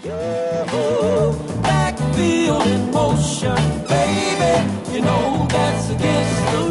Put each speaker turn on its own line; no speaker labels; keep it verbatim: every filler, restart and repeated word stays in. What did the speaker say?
Backfield in motion, baby. You know that's against the